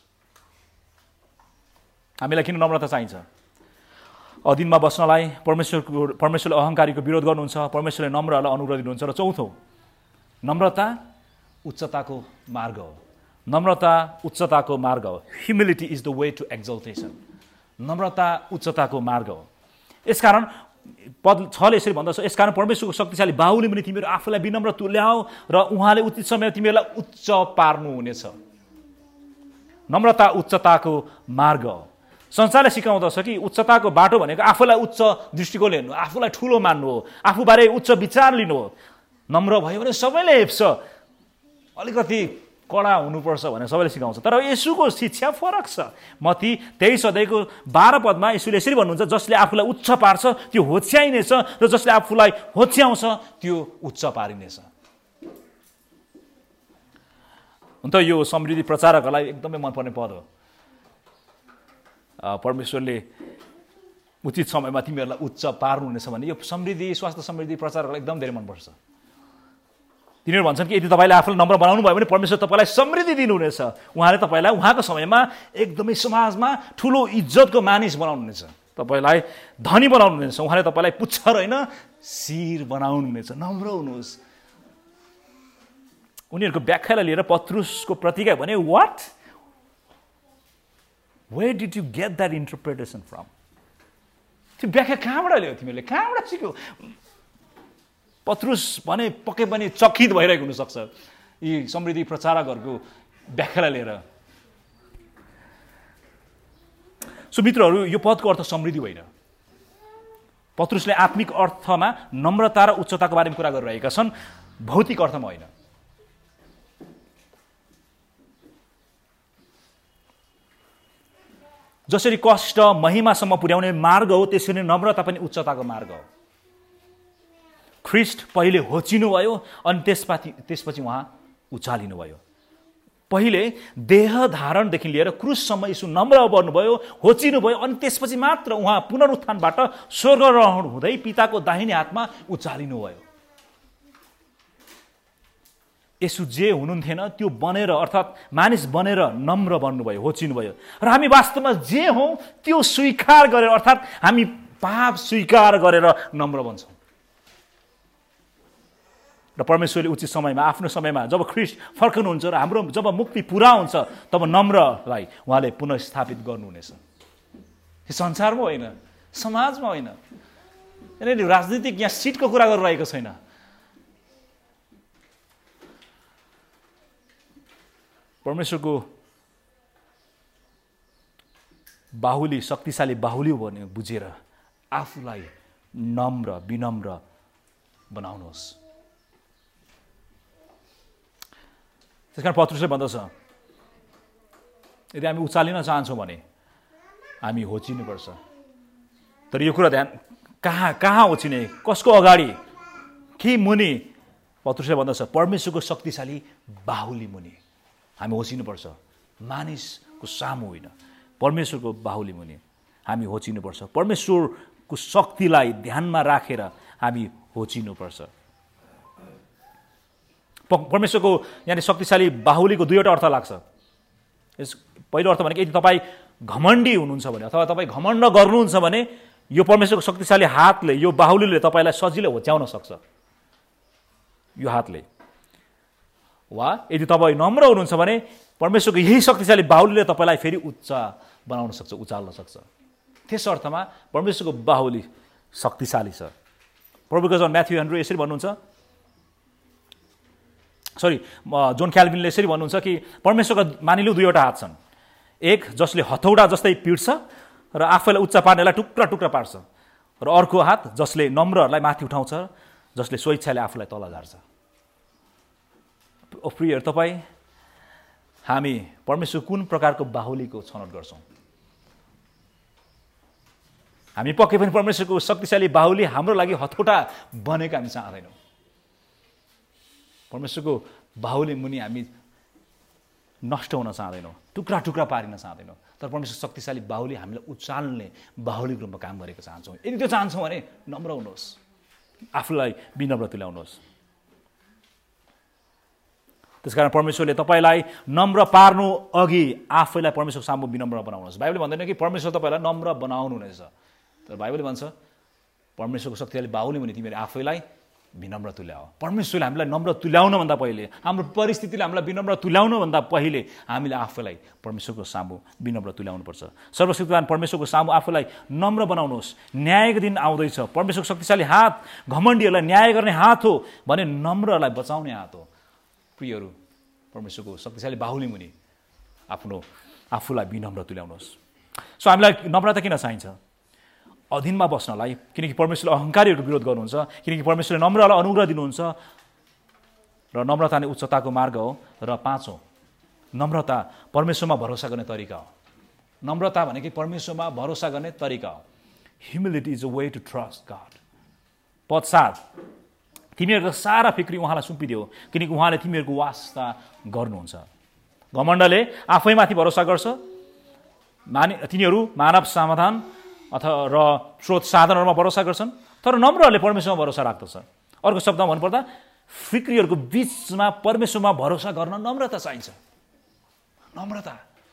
हामीलाई किन नम्रता चाहिन्छ? अधीनमा बस्नलाई परमेश्वरले अहङ्कारीको विरोध गर्नुहुन्छ, परमेश्वरले नम्रहरूलाई अनुग्रह दिनुहुन्छ। र चौथो, नम्रता उच्चताको मार्ग हो। नम्रता उच्चताको मार्ग हो। Humility is the way to exaltation. नम्रता उच्चताको मार्ग हो। यसकारण पद 6ले यसरी भन्दछ, यसकारण परमेश्वरको शक्तिशाली बाहुले पनि तिमीहरू आफूलाई विनम्र तुल्याऊ र उहाँले उचित समयमा तिमीहरूलाई उच्च पार्नुहुनेछ। नम्रता उच्चताको मार्ग हो। संसारले सिकाउँदछ कि उच्चताको बाटो भनेको आफूलाई उच्च दृष्टिकोण हेर्नु, आफूलाई ठुलो मान्नु हो, आफूबारे उच्च विचार लिनु हो। नम्र भयो भने सबैले हेप्छ, अलिकति कडा हुनुपर्छ भनेर सबैले सिकाउँछ। तर येशूको शिक्षा फरक छ। मत्ती 23:12 येशूले यसरी भन्नुहुन्छ, जसले आफूलाई उच्च पार्छ त्यो होच्याइनेछ र जसले आफूलाई होच्याउँछ त्यो उच्च पारिनेछ। हुन त यो समृद्धि प्रचारकहरूलाई एकदमै मनपर्ने पद हो। परमेश्वरले उचित समयमा तिमीहरूलाई उच्च पार्नुहुनेछ भने यो समृद्धि, स्वास्थ्य समृद्धि प्रचारकहरूलाई एकदम धेरै मनपर्छ। तिनीहरू भन्छन् कि यदि तपाईँले आफूलाई नम्र बनाउनु भयो भने परमेश्वर तपाईँलाई समृद्धि दिनुहुनेछ। उहाँले तपाईँलाई उहाँको समयमा एकदमै समाजमा ठुलो इज्जतको मानिस बनाउनुहुनेछ, तपाईँलाई धनी बनाउनुहुनेछ। उहाँले तपाईँलाई पुच्छर होइन शिर बनाउनुहुनेछ। नम्र हुनुहोस्। उनीहरूको व्याख्यालाई लिएर पत्रुसको प्रतिज्ञा भने, what? Where did you get that interpretation from? त्यो व्याख्या कहाँबाट ल्यायो तिमीले? कहाँबाट सिक्यौ? पत्रुस भने पक्कै पनि चकित भइरहेको हुनसक्छ यी समृद्धि प्रचारकहरूको व्याख्यालाई लिएर। सो मित्रहरू, यो पदको अर्थ समृद्धि होइन। पत्रुसले आत्मिक अर्थमा नम्रता र उच्चताको बारेमा कुरा गरिरहेका छन्, भौतिक अर्थमा होइन। जसरी कष्ट महिमासम्म पुर्याउने मार्ग हो, त्यसरी नम्रता पनि उच्चताको मार्ग हो। ख्रिस्ट पहिले होचिनुभयो अनि त्यसपछि उहाँ उचालिनुभयो। पहिले देह धारणदेखि लिएर क्रुससम्म यीशु नम्र बन्नुभयो, होचिनुभयो अनि त्यसपछि मात्र उहाँ पुनरुत्थानबाट स्वर्गारोहण हुँदै पिताको दाहिने हातमा उचालिनुभयो। यसु जे हुनुहुन्थेन त्यो बनेर, अर्थात् मानिस बनेर नम्र बन्नुभयो, होचिनुभयो। र हामी वास्तवमा जे हौँ त्यो स्वीकार गरेर, अर्थात् हामी पाप स्वीकार गरेर नम्र बन्छौँ। र परमेश्वरले उचित समयमा, आफ्नो समयमा जब ख्रिस्ट फर्कनुहुन्छ र हाम्रो जब मुक्ति पुरा हुन्छ, तब नम्रलाई उहाँले पुनर्स्थापित गर्नुहुनेछ। यो संसारमा होइन, समाजमा होइन। यहाँनिर राजनीतिक यहाँ सिटको कुरा गरिरहेको छैन। परमेश्वरको बाहुली, शक्तिशाली बाहुली भने बुझेर आफूलाई नम्र विनम्र बनाउनुहोस्। त्यसकारण पत्रुसले भन्दछ, यदि हामी उचालिन चाहन्छौँ भने हामी होचिनुपर्छ। तर यो कुरा ध्यान, कहाँ होचिने, कसको अगाडि, के मुनि? पत्रुसले भन्दछ परमेश्वरको शक्तिशाली बाहुली मुनि हामी होचिनुपर्छ। मानिसको सामु होइन, परमेश्वरको बाहुली मुनि हामी होचिनुपर्छ। परमेश्वरको शक्तिलाई ध्यानमा राखेर हामी होचिनुपर्छ। परमेश्वरको यानि शक्तिशाली बाहुलीको दुईवटा अर्थ लाग्छ। यस पहिलो अर्थ भनेको यदि तपाईँ घमण्डी हुनुहुन्छ भने अथवा तपाईँ घमण्ड गर्नुहुन्छ भने यो परमेश्वरको शक्तिशाली हातले, यो बाहुलीले तपाईँलाई सजिलै होच्याउन सक्छ। यो हातले। वा यदि तपाईँ नम्र हुनुहुन्छ भने परमेश्वरको यही शक्तिशाली बाहुलीले तपाईँलाई फेरि उच्च बनाउन सक्छ, उचाल्न सक्छ। त्यस अर्थमा परमेश्वरको बाहुली शक्तिशाली छ। प्रभुको जन म्याथ्यू हेनरी यसरी भन्नुहुन्छ, जोन क्याल्भिनले यसरी भन्नुहुन्छ कि परमेश्वरका मानिलिउँ दुईवटा हात छन्। एक जसले हथौडा जस्तै पिट्छ र आफैलाई उच्च पार्नेलाई टुक्रा टुक्रा पार्छ, र अर्को हात जसले नम्रहरूलाई माथि उठाउँछ, जसले स्वेच्छाले आफूलाई तल झार्छ। प्रियहरू, तपाईँ हामी परमेश्वर कुन प्रकारको बाहुलीको छनौट गर्छौँ? हामी पक्कै पनि परमेश्वरको शक्तिशाली बाहुली हाम्रो लागि हथौडा बनेको हामी चाहँदैनौँ। परमेश्वरको बाहुली मुनि हामी नष्ट हुन चाहँदैनौँ, टुक्रा टुक्रा पारिन चाहँदैनौँ। तर परमेश्वर शक्तिशाली बाहुले हामीलाई उचाल्ने बाहुलीको रूपमा काम गरेको चाहन्छौँ। यदि त्यो चाहन्छौँ भने नम्र हुनुहोस्, आफूलाई विनम्र तुल्याउनुहोस्। त्यसकारण परमेश्वरले तपाईँलाई नम्र पार्नु अघि आफैलाई परमेश्वरको सामु विनम्र बनाउनुहोस्। बाइबलले भन्दैन कि परमेश्वर तपाईँलाई नम्र बनाउनु हुनेछ, तर बाइबलले भन्छ परमेश्वरको शक्तिशाली बाहुले भने तिमीले आफैलाई विनम्र तुल्याऊ। परमेश्वरले हामीलाई नम्र तुल्याउनुभन्दा पहिले, हाम्रो परिस्थितिले हामीलाई विनम्र तुल्याउनुभन्दा पहिले हामीले आफैलाई परमेश्वरको सामु विनम्र तुल्याउनुपर्छ। सर्वशक्तिमान परमेश्वरको सामु आफूलाई नम्र बनाउनुहोस्। न्यायको दिन आउँदैछ। परमेश्वरको शक्तिशाली हात घमण्डीहरूलाई न्याय गर्ने हात हो भने नम्रलाई बचाउने हात हो। प्रियहरू, परमेश्वरको शक्तिशाली बाहुली मुनि आफूलाई विनम्र तुल्याउनुहोस्। सो हामीलाई नम्रता किन चाहिन्छ? अधीनमा बस्नलाई, किनकि परमेश्वरले अहङ्कारीहरूको विरोध गर्नुहुन्छ, किनकि परमेश्वरले नम्रलाई अनुग्रह दिनुहुन्छ र नम्रता नै उच्चताको मार्ग हो। र पाँचौँ, नम्रता परमेश्वरमा भरोसा गर्ने तरिका हो। नम्रता भनेको परमेश्वरमा भरोसा गर्ने तरिका हो। Humility is a way to trust God. पद 7, तिमीहरूको सारा फिक्री उहाँलाई सुम्पिदियो किनकि उहाँले तिमीहरूको वास्ता गर्नुहुन्छ। घमण्डले आफैमाथि भरोसा गर्छ। तिनीहरू मानव समाधान अथवा र स्रोत साधनहरूमा भरोसा गर्छन्, तर नम्रहरूले परमेश्वरमा भरोसा राख्दछ। अर्को शब्दमा भन्नुपर्दा फिक्रीहरूको बीचमा परमेश्वरमा भरोसा गर्न नम्रता चाहिन्छ। नम्रता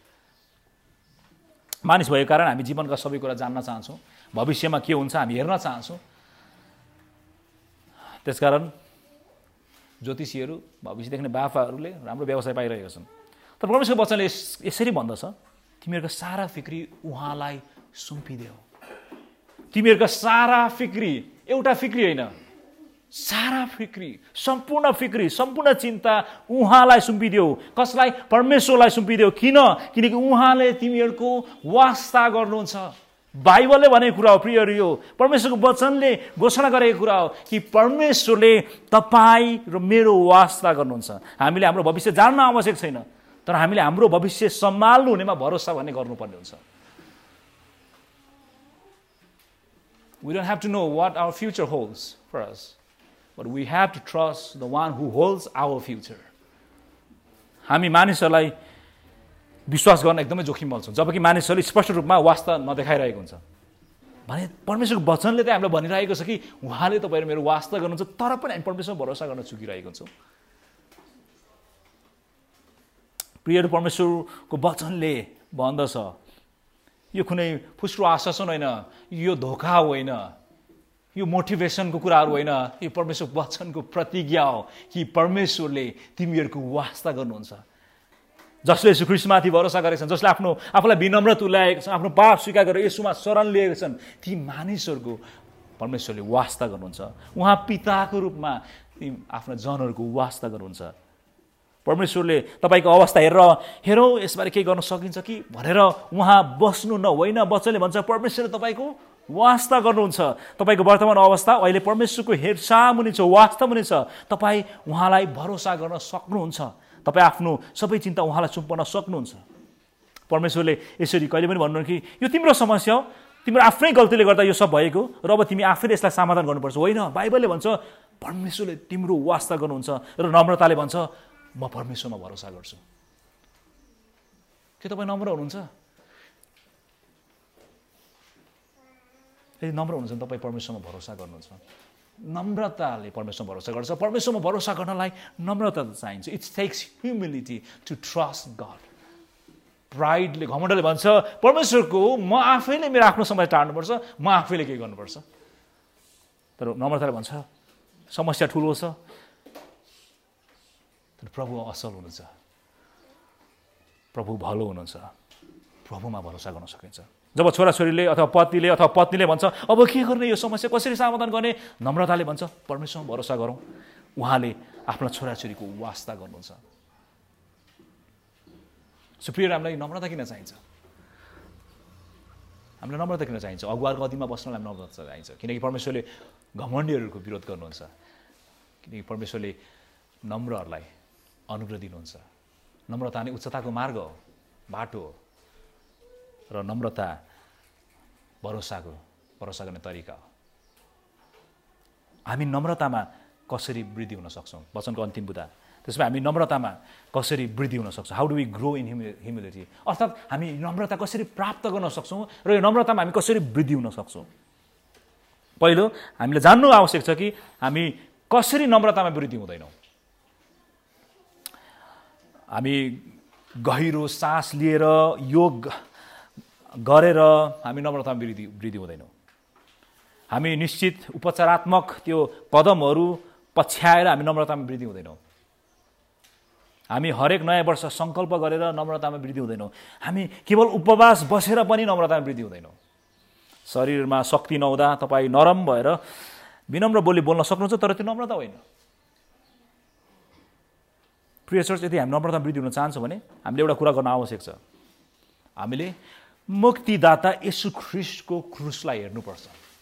मानिस भएको कारण हामी जीवनका सबै कुरा जान्न चाहन्छौँ, भविष्यमा के हुन्छ हामी हेर्न चाहन्छौँ। त्यसकारण ज्योतिषीहरू, भविष्य देख्ने बाफाहरूले राम्रो व्यवसाय पाइरहेका छन्। तर परमेश्वरको वचनले यसरी भन्दछ, तिमीहरूको सारा फिक्री उहाँलाई सुम्पिदेऊ। तिमीहरूका सारा फिक्री, एउटा फिक्री होइन, सारा फिक्री, सम्पूर्ण फिक्री, सम्पूर्ण चिन्ता उहाँलाई सुम्पिदेऊ। कसलाई? परमेश्वरलाई सुम्पिदेऊ। किनकि उहाँले तिमीहरूको वास्ता गर्नुहुन्छ। बाइबलले भनेको कुरा हो प्रियहरू, यो परमेश्वरको वचनले घोषणा गरेको कुरा हो कि परमेश्वरले तपाईँ र मेरो वास्ता गर्नुहुन्छ। हामीले हाम्रो भविष्य जान्न आवश्यक छैन, तर हामीले हाम्रो भविष्य सम्हाल्नु हुनेमा भरोसा भन्ने गर्नुपर्ने हुन्छ। We don't have to know what our future holds for us, but we have to trust the one who holds our future. हामी मानिसहरूलाई विश्वास गर्न एकदमै जोखिम बल्छौँ, जबकि मानिसहरूले स्पष्ट रूपमा वास्ता नदेखाइरहेको हुन्छ। भने परमेश्वरको वचनले त हामीलाई भनिरहेको छ कि उहाँले तपाईँहरू मेरो वास्ता गर्नुहुन्छ, तर पनि हामी परमेश्वरमा भरोसा गर्न चुकिरहेको हुन्छौँ। प्रियहरू, परमेश्वरको वचनले भन्दछ यो कुनै फुस्रो आश्वासन होइन, यो धोका होइन, यो मोटिभेसनको कुराहरू होइन, यो परमेश्वर वचनको प्रतिज्ञा हो कि परमेश्वरले तिमीहरूको वास्ता गर्नुहुन्छ। जसले यीशु ख्रीष्टमाथि भरोसा गरेका छन्, जसले आफूलाई विनम्र तुल्याएका छन्, आफ्नो पाप स्वीकार गरेर येशूमा शरण लिएका छन्, ती मानिसहरूको परमेश्वरले वास्ता गर्नुहुन्छ। उहाँ पिताको रूपमा ती आफ्ना जनहरूको वास्ता गर्नुहुन्छ। परमेश्वरले तपाईँको अवस्था हेरौँ यसबारे केही गर्न सकिन्छ कि भनेर उहाँ बस्नु न होइन, वचनले भन्छ परमेश्वरले तपाईँको वास्ता गर्नुहुन्छ। तपाईँको वर्तमान अवस्था अहिले परमेश्वरको हेरचाह मुनि छ, वास्ता मुनि छ। तपाईँ उहाँलाई भरोसा गर्न सक्नुहुन्छ। तपाईँ आफ्नो सबै चिन्ता उहाँलाई सुम्पन सक्नुहुन्छ। परमेश्वरले यसरी कहिले पनि भन्नुहुन्न कि यो तिम्रो समस्या हो, तिम्रो आफ्नै गल्तीले गर्दा यो सब भएको र अब तिमी आफैले यसलाई समाधान गर्नुपर्छ। होइन, बाइबलले भन्छ परमेश्वरले तिम्रो वास्ता गर्नुहुन्छ र नम्रताले भन्छ म परमेश्वरमा भरोसा गर्छु। के तपाईँ नम्र हुनुहुन्छ? यदि नम्र हुनुहुन्छ भने तपाईँ परमेश्वरमा भरोसा गर्नुहुन्छ। नम्रताले परमेश्वरमा भरोसा गर्छ। परमेश्वरमा भरोसा गर्नलाई नम्रता चाहिन्छ। It takes humility to trust God. प्राइडले, घमण्डले भन्छ परमेश्वरको म आफैले मेरो आफ्नो समय टार्नुपर्छ, म आफैले केही गर्नुपर्छ। तर नम्रताले भन्छ समस्या ठुलो छ, तर प्रभु असल हुनुहुन्छ, प्रभु भलो हुनुहुन्छ, प्रभुमा भरोसा गर्न सकिन्छ। जब छोराछोरीले अथवा पत्नीले भन्छ अब के गर्ने, यो समस्या कसरी समाधान गर्ने, नम्रताले भन्छ परमेश्वरमा भरोसा गरौँ, उहाँले आफ्ना छोराछोरीको वास्ता गर्नुहुन्छ। सुप्रिय, हामीलाई नम्रता किन चाहिन्छ? हामीलाई नम्रता किन चाहिन्छ? अगुवाको अधीनमा बस्नलाई नम्रता चाहिन्छ, किनकि परमेश्वरले घमण्डीहरूको विरोध गर्नुहुन्छ। किनकि परमेश्वरले नम्रहरूलाई अनुग्रह दिनुहुन्छ। नम्रता नै उच्चताको मार्ग हो, बाटो हो, र नम्रता भरोसा गर्ने तरिका हो। हामी नम्रतामा कसरी वृद्धि हुन सक्छौँ? वचनको अन्तिम बुँदा त्यसमा हामी नम्रतामा कसरी वृद्धि हुन सक्छौँ? How do we grow in humility? अर्थात् हामी नम्रता कसरी प्राप्त गर्न सक्छौँ र यो नम्रतामा हामी कसरी वृद्धि हुन सक्छौँ? पहिलो हामीले जान्नु आवश्यक छ कि हामी कसरी नम्रतामा वृद्धि हुँदैनौँ। हामी गहिरो सास लिएर योग गरेर हामी नम्रतामा वृद्धि हुँदैनौँ। हामी निश्चित उपचारात्मक त्यो कदमहरू पछ्याएर हामी नम्रतामा वृद्धि हुँदैनौँ। हामी हरेक नयाँ वर्ष सङ्कल्प गरेर नम्रतामा वृद्धि हुँदैनौँ। हामी केवल उपवास बसेर पनि नम्रतामा वृद्धि हुँदैनौँ। शरीरमा शक्ति नहुँदा तपाईँ नरम भएर विनम्र बोली बोल्न सक्नुहुन्छ, तर त्यो नम्रता होइन। प्रिय चर्च, यदि हामी नम्रतामा वृद्धि हुन चाहन्छौँ भने हामीले एउटा कुरा गर्न आवश्यक छ। हामीले मुक्तिदाता येशू ख्रीष्टको क्रुसलाई हेर्नुपर्छ।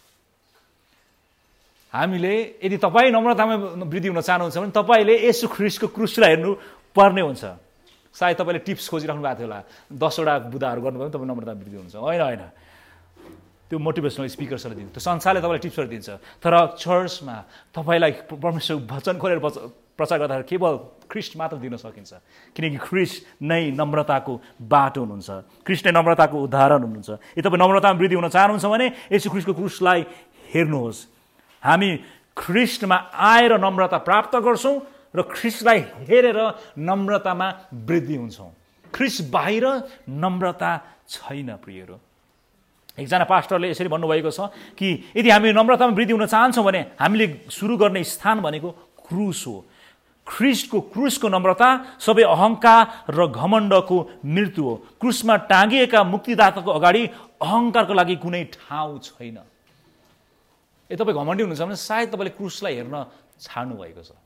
हामीले यदि तपाईँ नम्रतामा वृद्धि हुन चाहनुहुन्छ भने तपाईँले येशू ख्रीष्टको क्रुसलाई हेर्नु पर्ने हुन्छ। सायद तपाईँले टिप्स खोजिराख्नु भएको थियो होला, 10वटा बुदाहरू गर्नुभयो भने तपाईँ नम्रतामा वृद्धि हुन्छ। होइन, त्यो मोटिभेसनल स्पिकर्सहरूले दिन्छ, त्यो संसारले तपाईँलाई टिप्सहरू दिन्छ। तर चर्चमा तपाईँलाई परमेश्वर वचन खोलेर प्रचार गर्दाखेरि केवल ख्रीष्ट मात्र दिन सकिन्छ, किनकि ख्रीष्ट नै नम्रताको बाटो हुनुहुन्छ, ख्रीष्ट नै नम्रताको उदाहरण हुनुहुन्छ। यदि तपाईँ नम्रतामा वृद्धि हुन चाहनुहुन्छ भने येशू ख्रीष्टको क्रुसलाई हेर्नुहोस्। हामी ख्रीष्टमा आएर नम्रता प्राप्त गर्छौँ र ख्रीष्टलाई हेरेर नम्रतामा वृद्धि हुन्छौँ। ख्रीष्ट बाहिर नम्रता छैन। प्रियहरू, एकजना पास्टरले यसरी भन्नुभएको छ कि यदि हामी नम्रतामा वृद्धि हुन चाहन्छौँ भने हामीले सुरु गर्ने स्थान भनेको क्रुस हो। ख्रीष्टको क्रुसको नम्रता सबै अहङ्कार र घमण्डको मृत्यु हो। क्रुसमा टाँगिएका मुक्तिदाताको अगाडि अहङ्कारको लागि कुनै ठाउँ छैन। यदि तपाईँ घमण्डी हुनुहुन्छ भने सायद तपाईँले क्रुसलाई हेर्न छाड्नु भएको छ।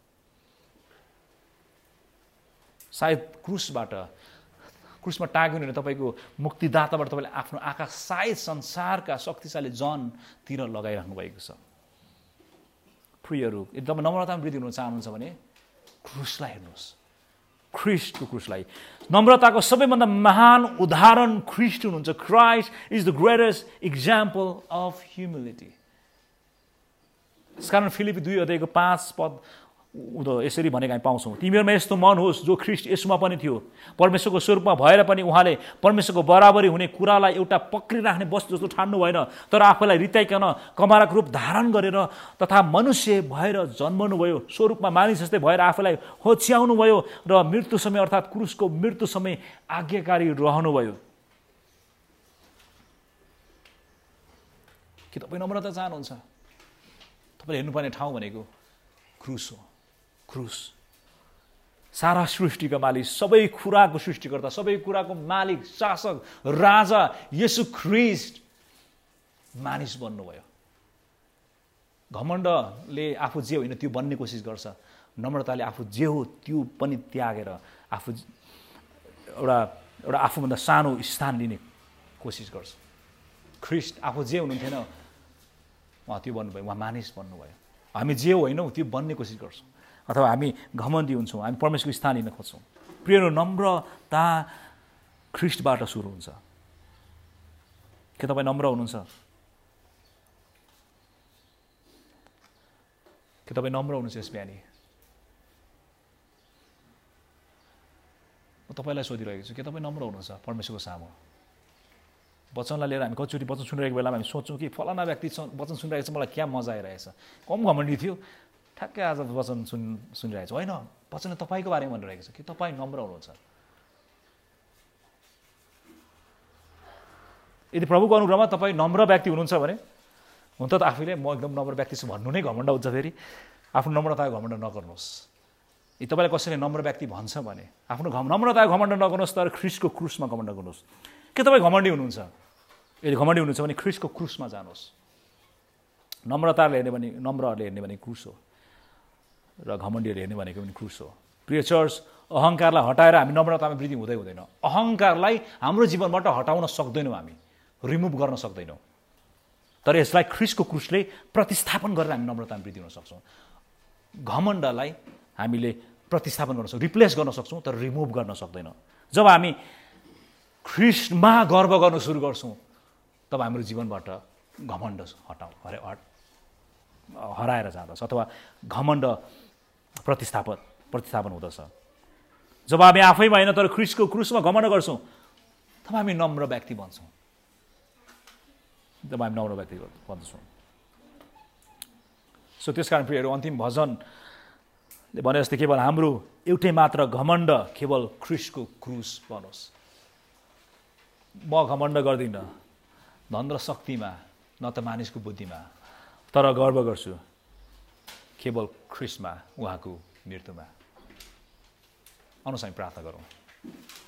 सायद क्रुसमा टाँगिनु भने तपाईँको मुक्तिदाताबाट तपाईँले आफ्नो आँखा सायद संसारका शक्तिशाली जनतिर लगाइराख्नु भएको छ। प्रियहरू, यदि तपाईँ नम्रतामा वृद्धि हुन चाहनुहुन्छ भने क्रुसलाई हेर्नुहोस्, ख्रीष्टको क्रुसलाई। नम्रताको सबैभन्दा महान उदाहरण ख्रीष्ट हुनुहुन्छ। Christ is the greatest example of humility. त्यसकारण फिलिपी 2:5 यसरी भनेको हामी पाउँछौँ, तिमीहरूमा यस्तो मन होस् जो ख्रीष्ट येशूमा पनि थियो। परमेश्वरको स्वरूपमा भएर पनि उहाँले परमेश्वरको बराबरी हुने कुरालाई एउटा पक्रिराख्ने वस्तु जस्तो ठान्नु भएन, तर आफूलाई रित्याइकन कमाराको रूप धारण गरेर तथा मनुष्य भएर जन्मनुभयो। स्वरूपमा मानिस जस्तै भएर आफूलाई होच्याउनु भयो र मृत्यु समय अर्थात् क्रुसको मृत्यु समय आज्ञाकारी रहनुभयो। के तपाईँ नम्रता चाहनुहुन्छ? तपाईँले हेर्नुपर्ने ठाउँ भनेको क्रुस हो। क्रुस सारा सृष्टिका मालिक, सबै कुराको सृष्टिकर्ता, सबै कुराको मालिक, शासक, राजा येशू ख्रीष्ट मानिस बन्नुभयो। घमण्डले आफू जे होइन त्यो बन्ने कोसिस गर्छ। नम्रताले आफू जे हो त्यो पनि त्यागेर आफू एउटा आफूभन्दा सानो स्थान लिने कोसिस गर्छ। ख्रीष्ट आफू जे हुनुहुन्थेन उहाँ त्यो बन्नुभयो, उहाँ मानिस बन्नुभयो। हामी जे होइनौँ त्यो बन्ने कोसिस गर्छौँ, अथवा हामी घमण्डी हुन्छौँ, हामी परमेश्वरको स्थान लिन खोज्छौँ। प्रियहरू, नम्रता ख्रीष्टबाट सुरु हुन्छ। के तपाईँ नम्र हुनुहुन्छ? के तपाईँ नम्र हुनुहुन्छ यस बिहानी? म तपाईँलाई सोधिरहेको छु, के तपाईँ नम्र हुनुहुन्छ परमेश्वरको सामु? वचनलाई लिएर हामी कतिचोटि वचन सुनिरहेको बेलामा हामी सोच्छौँ कि फलाना व्यक्ति वचन सुनिरहेको छ, मलाई क्या मजा आइरहेछ, कम घमण्डी थियो, ठ्याक्कै आज वचन सुनिरहेको छ। होइन, वचनले तपाईँको बारेमा भनिरहेको छ कि तपाईँ नम्र हुनुहुन्छ। यदि प्रभुको अनुग्रहमा तपाईँ नम्र व्यक्ति हुनुहुन्छ भने, हुन त आफैले म एकदम नम्र व्यक्ति छु भन्नु नै घमण्ड हुन्छ। फेरि आफ्नो नम्रताको घमण्ड नगर्नुहोस्। यदि तपाईँलाई कसैले नम्र व्यक्ति भन्छ भने आफ्नो नम्रताको घमण्ड नगर्नुहोस्, तर ख्रीष्टको क्रुसमा घमण्ड गर्नुहोस्। के तपाईँ घमण्डी हुनुहुन्छ? यदि घमण्डी हुनुहुन्छ भने ख्रीष्टको क्रुसमा जानुहोस्। नम्रताले हेर्ने भने, नम्रहरूले हेर्ने भने क्रुस हो, र घमण्डीहरूले हेर्ने भनेको पनि क्रुस हो। प्रिय चर्च, अहङ्कारलाई हटाएर हामी नम्रतामा वृद्धि हुँदैन। अहङ्कारलाई हाम्रो जीवनबाट हटाउन सक्दैनौँ, हामी रिमुभ गर्न सक्दैनौँ, तर यसलाई ख्रीष्टको क्रुसले प्रतिस्थापन गरेर हामी नम्रतामा वृद्धि हुन सक्छौँ। घमण्डलाई हामीले प्रतिस्थापन गर्न सक्छौँ, रिप्लेस गर्न सक्छौँ, तर रिमुभ गर्न सक्दैनौँ। जब हामी ख्रीष्टमा गर्व गर्न सुरु गर्छौँ तब हाम्रो जीवनबाट घमण्ड हराएर जाँदछ, अथवा घमण्ड प्रतिस्थापन प्रतिस्थापन हुँदछ। जब हामी आफैमा होइन तर ख्रिस्टको क्रुसमा घमण्ड गर्छौँ तब हामी नम्र व्यक्ति बन्छौँ। सो त्यसकारण प्रियहरू अन्तिम भजनले भने जस्तै केवल हाम्रो एउटै मात्र घमण्ड केवल ख्रिस्टको क्रुस बनोस्। म घमण्ड गर्दिनँ धन र शक्तिमा न त मानिसको बुद्धिमा, तर गर्व गर्छु केवल ख्रिस्टमा उहाँको मृत्युमा। आउनुहोस् हामी प्रार्थना गरौँ।